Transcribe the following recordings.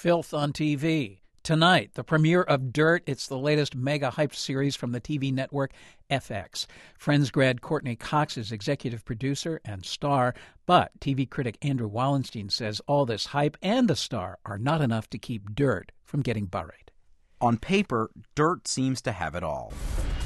Filth on TV. Tonight, the premiere of Dirt. It's the latest mega-hyped series from the TV network FX. Friends grad Courtney Cox is executive producer and star, but TV critic Andrew Wallenstein says all this hype and the star are not enough to keep Dirt from getting buried. On paper, Dirt seems to have it all.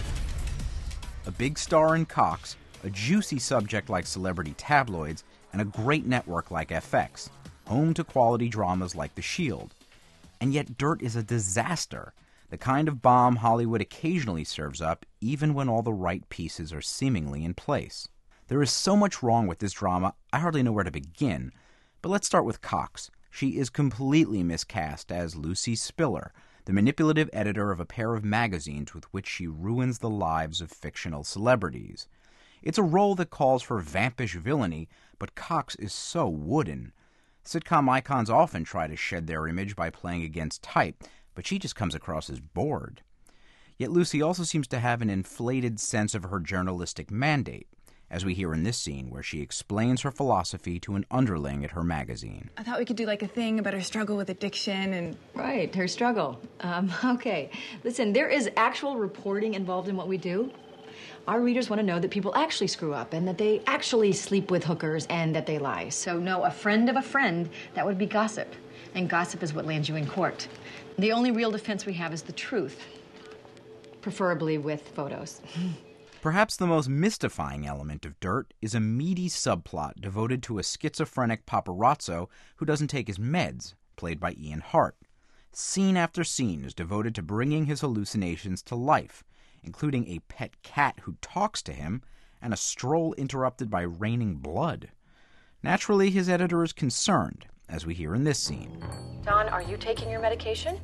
A big star in Cox, a juicy subject like celebrity tabloids, and a great network like FX, home to quality dramas like The Shield. And yet Dirt is a disaster, the kind of bomb Hollywood occasionally serves up, even when all the right pieces are seemingly in place. There is so much wrong with this drama, I hardly know where to begin. But let's start with Cox. She is completely miscast as Lucy Spiller, the manipulative editor of a pair of magazines with which she ruins the lives of fictional celebrities. It's a role that calls for vampish villainy, but Cox is so wooden. Sitcom icons often try to shed their image by playing against type, but she just comes across as bored. Yet Lucy also seems to have an inflated sense of her journalistic mandate, as we hear in this scene where she explains her philosophy to an underling at her magazine. I thought we could do like a thing about her struggle with addiction and... Right, her struggle. Okay. Listen, there is actual reporting involved in what we do. Our readers want to know that people actually screw up and that they actually sleep with hookers and that they lie. So no, a friend of a friend, that would be gossip. And gossip is what lands you in court. The only real defense we have is the truth, preferably with photos. Perhaps the most mystifying element of Dirt is a meaty subplot devoted to a schizophrenic paparazzo who doesn't take his meds, played by Ian Hart. Scene after scene is devoted to bringing his hallucinations to life, including a pet cat who talks to him, and a stroll interrupted by raining blood. Naturally, his editor is concerned, as we hear in this scene. Don, are you taking your medication?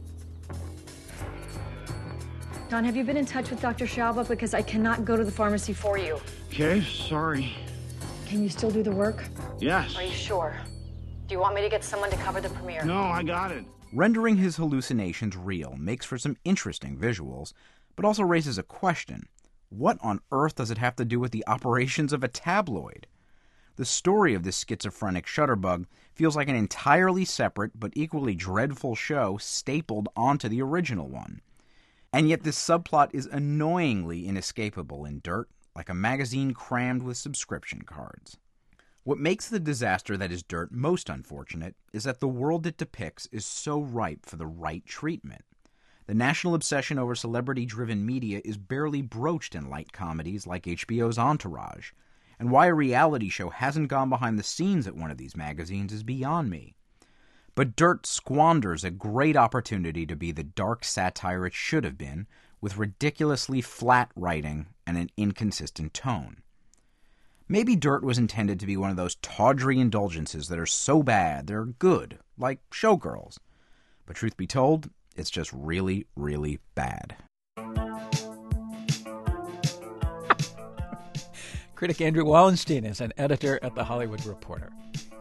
Don, have you been in touch with Dr. Shalva? Because I cannot go to the pharmacy for you. Okay, sorry. Can you still do the work? Yes. Are you sure? Do you want me to get someone to cover the premiere? No, I got it. Rendering his hallucinations real makes for some interesting visuals, but also raises a question. What on earth does it have to do with the operations of a tabloid? The story of this schizophrenic shutterbug feels like an entirely separate but equally dreadful show stapled onto the original one. And yet this subplot is annoyingly inescapable in Dirt, like a magazine crammed with subscription cards. What makes the disaster that is Dirt most unfortunate is that the world it depicts is so ripe for the right treatment. The national obsession over celebrity-driven media is barely broached in light comedies like HBO's Entourage, and why a reality show hasn't gone behind the scenes at one of these magazines is beyond me. But Dirt squanders a great opportunity to be the dark satire it should have been, with ridiculously flat writing and an inconsistent tone. Maybe Dirt was intended to be one of those tawdry indulgences that are so bad they're good, like Showgirls. But truth be told, it's just really, really bad. Critic Andrew Wallenstein is an editor at The Hollywood Reporter.